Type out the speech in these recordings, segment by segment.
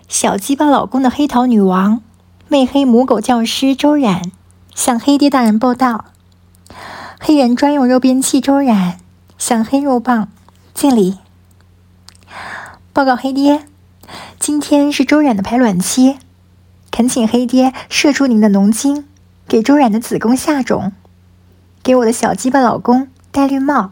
小鸡巴老公的黑桃女王，媚黑母狗教师周冉向黑爹大人报道。黑人专用肉便器周冉向黑肉棒敬礼。报告黑爹，今天是周冉的排卵期，恳请黑爹射出您的浓精，给周冉的子宫下种，给我的小鸡巴老公戴绿帽。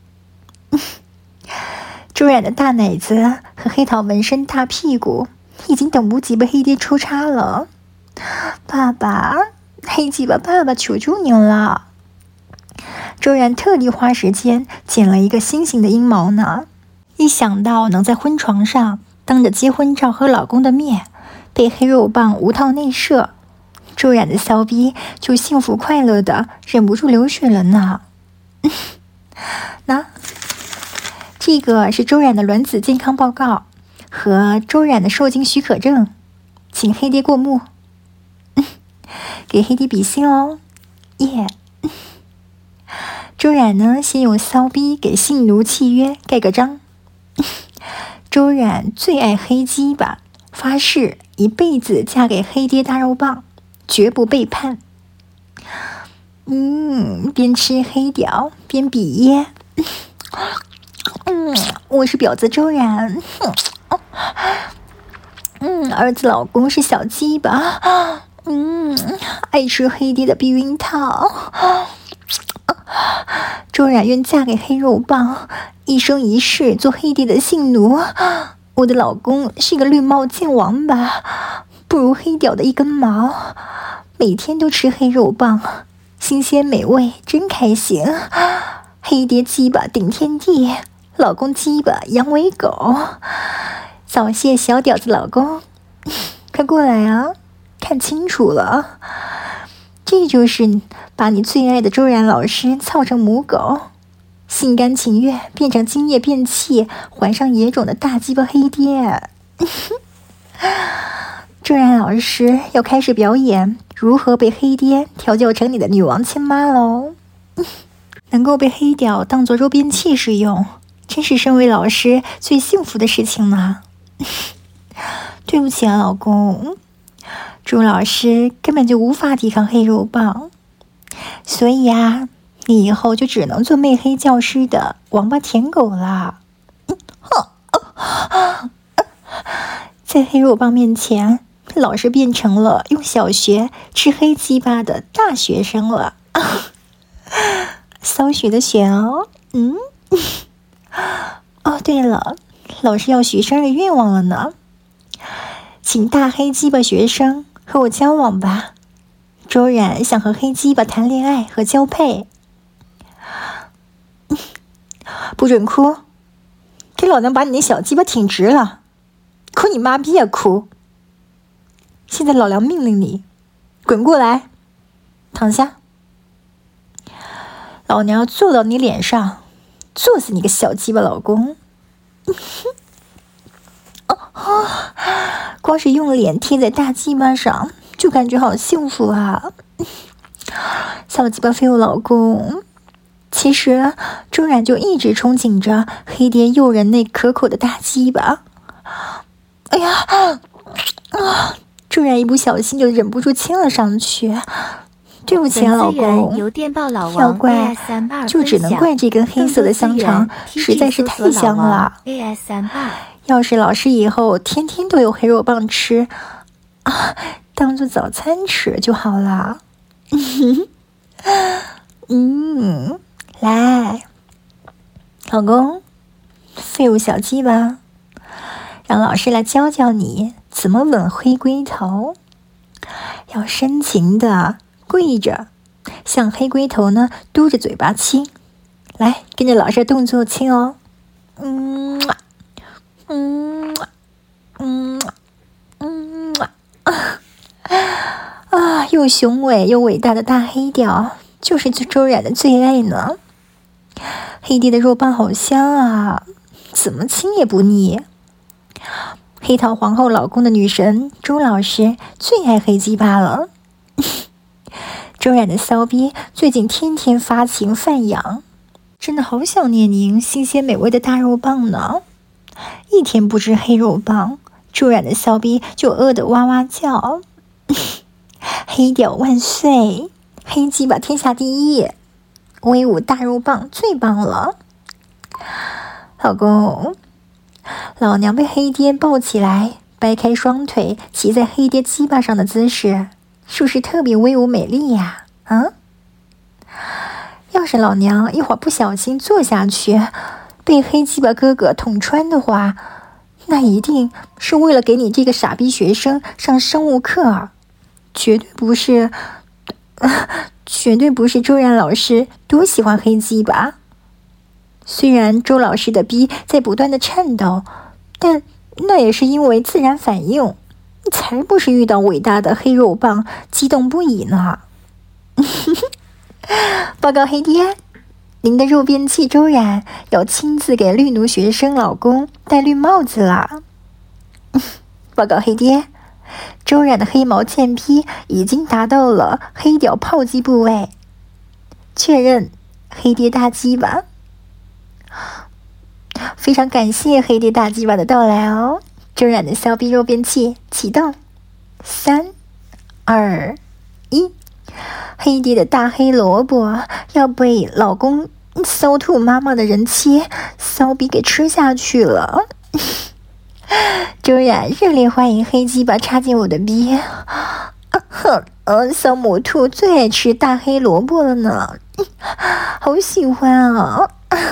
周冉的大奶子和黑桃纹身大屁股已经等不及被黑爹抽插了。爸爸，黑鸡巴爸爸，求求您了！周冉特地花时间剪了一个心形的阴毛呢。一想到能在婚床上当着结婚照和老公的面被黑肉棒无套内射，周冉的骚逼就幸福快乐的忍不住流水了呢。那这个是周冉的卵子健康报告和周冉的受精许可证，请黑爹过目。给黑爹比心哦，耶！周冉呢，先用骚逼给性奴契约盖个章。周冉最爱黑鸡巴，发誓一辈子嫁给黑爹大肉棒，绝不背叛。边吃黑屌边比耶。我是婊子周冉。儿子老公是小鸡巴。爱吃黑爹的避孕套。周冉愿嫁给黑肉棒，一生一世做黑爹的性奴。我的老公是个绿帽贱王八，不如黑屌的一根毛。每天都吃黑肉棒，新鲜美味，真开心。黑爹鸡巴顶天地，老公鸡巴阳痿狗。早谢小屌子老公，快过来啊！看清楚了，这就是把你最爱的周冉老师操成母狗，心甘情愿变成精液变器，怀上野种的大鸡巴黑爹。周冉老师要开始表演如何被黑爹调教成你的女王亲妈喽。能够被黑屌当作肉便器使用，真是身为老师最幸福的事情呢。对不起啊，老公，朱老师根本就无法抵抗黑肉棒，所以啊，你以后就只能做媚黑教师的王八舔狗啦。在黑肉棒面前，老师变成了用小学吃黑鸡巴的大学生了。骚学的学哦。哦，对了，老师要许生日愿望了呢，请大黑鸡巴学生和我交往吧。周冉想和黑鸡巴谈恋爱和交配。不准哭，给老娘把你那小鸡巴挺直了，哭你妈逼啊哭！现在老娘命令你滚过来，躺下，老娘要坐到你脸上，坐死你个小鸡巴老公！光是用脸贴在大鸡巴上就感觉好幸福啊！小鸡巴飞我老公。其实周冉就一直憧憬着黑爹诱人那可口的大鸡巴。哎呀，周冉一不小心就忍不住亲了上去。对不起啊，老公，要怪就只能怪这根黑色的香肠实在是太香了。要是老师以后天天都有黑肉棒吃当做早餐吃就好了。来，老公，废物小鸡巴，让老师来教教你怎么吻黑龟头。要深情的跪着，向黑龟头呢嘟着嘴巴亲。来，跟着老师的动作亲哦。又雄伟又伟大的大黑屌，就是周冉的最爱呢。黑爹的肉棒好香啊，怎么亲也不腻。黑桃皇后老公的女神周老师最爱黑鸡巴了。周冉的骚逼最近天天发情泛痒，真的好想念您新鲜美味的大肉棒呢。一天不吃黑肉棒， 周冉的骚逼就饿得哇哇叫。黑屌万岁，黑鸡巴天下第一，威武大肉棒最棒了。老公，老娘被黑爹抱起来，掰开双腿骑在黑爹鸡巴上的姿势，是不是特别威武美丽呀？要是老娘一会儿不小心坐下去，被黑鸡巴哥哥捅穿的话，那一定是为了给你这个傻逼学生上生物课，绝对不是周冉老师多喜欢黑鸡巴。虽然周老师的逼在不断的颤抖，但那也是因为自然反应，才不是遇到伟大的黑肉棒激动不已呢。报告黑爹，您的肉便器周冉要亲自给绿奴学生老公戴绿帽子了。报告黑爹，周冉的黑毛贱逼已经达到了黑屌炮击部位，确认黑爹大鸡巴。非常感谢黑爹大鸡巴的到来哦！周冉的骚逼肉便器启动，3、2、1，黑爹的大黑萝卜要被老公骚兔妈妈的人妻骚逼给吃下去了。周冉热烈欢迎黑鸡巴插进我的逼。小母兔最爱吃大黑萝卜了呢，好喜欢啊！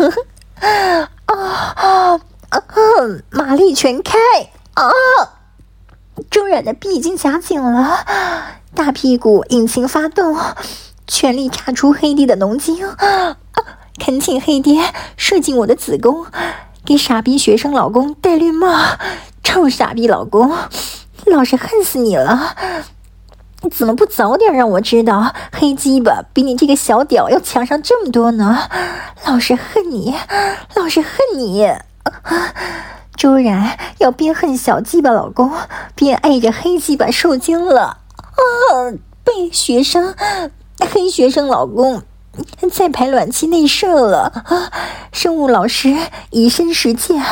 马力全开啊！周冉的臂已经夹紧了，大屁股引擎发动，全力插出黑爹的浓精。恳请黑爹射进我的子宫，给傻逼学生老公戴绿帽。臭傻逼老公，老是恨死你了！你怎么不早点让我知道黑鸡巴比你这个小屌要强上这么多呢？老是恨你，老是恨你！周冉要边恨小鸡巴老公，边爱着黑鸡巴受精了。被黑学生老公在排卵期内射了。生物老师以身实践，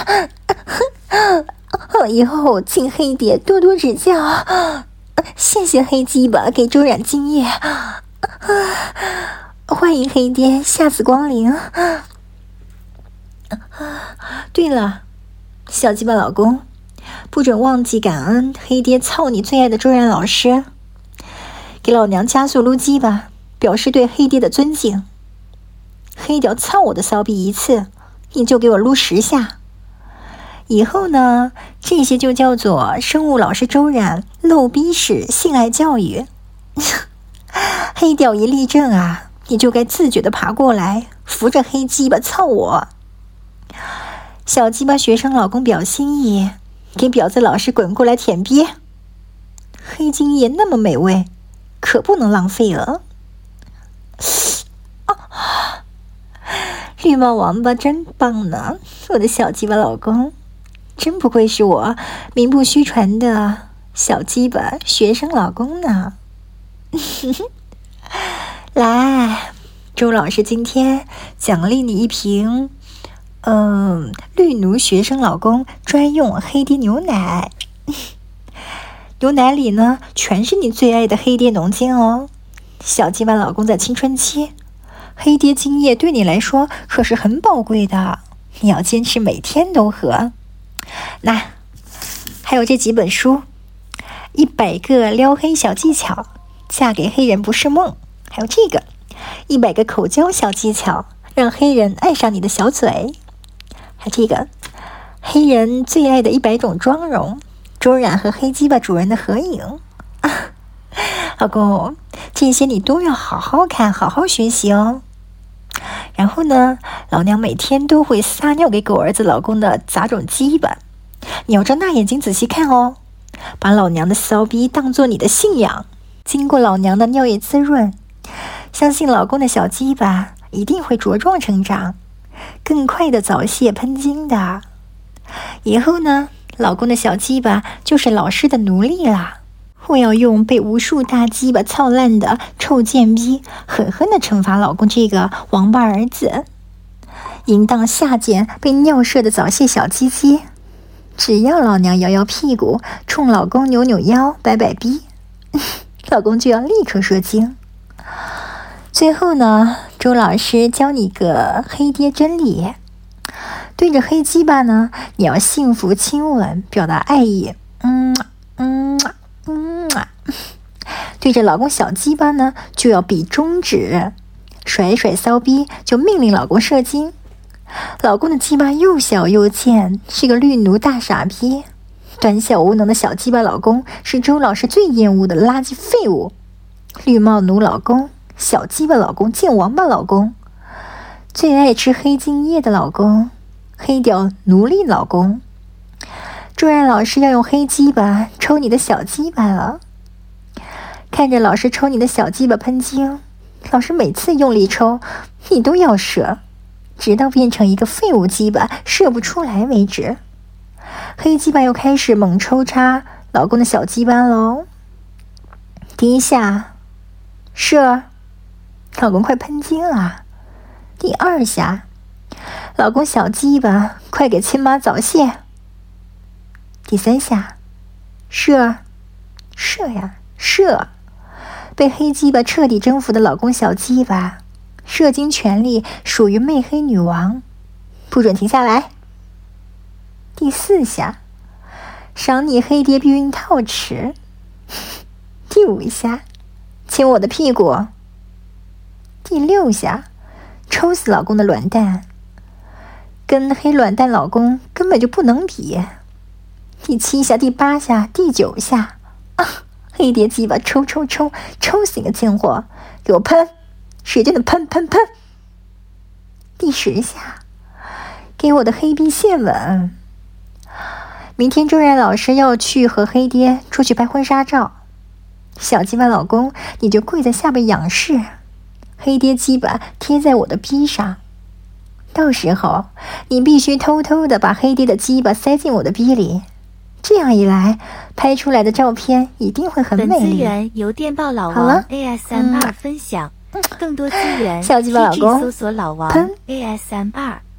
以后请黑爹多多指教。谢谢黑鸡巴给周冉敬业，欢迎黑爹下次光临。对了，小鸡巴老公，不准忘记感恩黑爹操你最爱的周冉老师，给老娘加速撸鸡巴，表示对黑爹的尊敬。黑屌操我的骚逼一次，你就给我撸10下。以后呢，这些就叫做生物老师周冉漏逼式性爱教育。黑屌一立正啊，你就该自觉地爬过来，扶着黑鸡巴操我。小鸡巴学生老公表心意，给婊子老师滚过来舔逼。黑精液那么美味，可不能浪费了。绿帽王八真棒呢，我的小鸡巴老公。真不愧是我名不虚传的小鸡巴学生老公呢。来，周老师今天奖励你一瓶绿奴学生老公专用黑爹牛奶。牛奶里呢全是你最爱的黑爹浓精哦。小鸡巴老公在青春期，黑爹精液对你来说可是很宝贵的，你要坚持每天都喝。那还有这几本书，100个撩黑小技巧，嫁给黑人不是梦，还有这个100个口交小技巧，让黑人爱上你的小嘴，还有这个黑人最爱的100种妆容，周冉和黑鸡巴主人的合影。老公，这些你都要好好看，好好学习哦。然后呢，老娘每天都会撒尿给狗儿子老公的杂种鸡巴，你要睁大眼睛仔细看哦，把老娘的骚逼当作你的信仰，经过老娘的尿液滋润，相信老公的小鸡巴一定会茁壮成长，更快的早泄喷精的。以后呢，老公的小鸡巴就是老师的奴隶啦。我要用被无数大鸡巴操烂的臭贱逼狠狠地惩罚老公这个王八儿子，淫荡下贱被尿射的早泄小鸡鸡。 只要老娘摇摇屁股，冲老公扭扭腰，摆摆逼，老公就要立刻射精。最后呢，周老师教你个黑爹真理：对着黑鸡巴呢，你要幸福亲吻，表达爱意，对着老公小鸡巴呢，就要比中指，甩甩骚逼，就命令老公射精。老公的鸡巴又小又贱，是个绿奴大傻逼。短小无能的小鸡巴老公是周老师最厌恶的垃圾废物。绿帽奴老公，小鸡巴老公，贱王八老公，最爱吃黑精液的老公，黑屌奴隶老公。周然老师要用黑鸡巴抽你的小鸡巴了。看着老师抽你的小鸡巴喷精，老师每次用力抽，你都要射，直到变成一个废物鸡巴射不出来为止。黑鸡巴又开始猛抽插老公的小鸡巴喽。第一下，射，老公快喷精了。第二下，老公小鸡巴快给亲妈早泄。第三下，射，射呀射。被黑鸡巴彻底征服的老公小鸡巴，射精权利属于媚黑女王，不准停下来。第四下，赏你黑爹避孕套吃。第五下，亲我的屁股。第六下，抽死老公的卵蛋，跟黑卵蛋老公根本就不能比。第七下，第八下，第九下，黑爹鸡巴抽死你个贱货，给我喷，使劲的喷。第10下，给我的黑逼谢吻。明天周然老师要去和黑爹出去拍婚纱照，小鸡巴老公你就跪在下边仰视，黑爹鸡巴贴在我的逼上，到时候你必须偷偷的把黑爹的鸡巴塞进我的逼里，这样一来，拍出来的照片一定会很美丽。 本资源由电报老王 ASMR 分享，更多资源小鸡巴老公搜索老王 ASMR。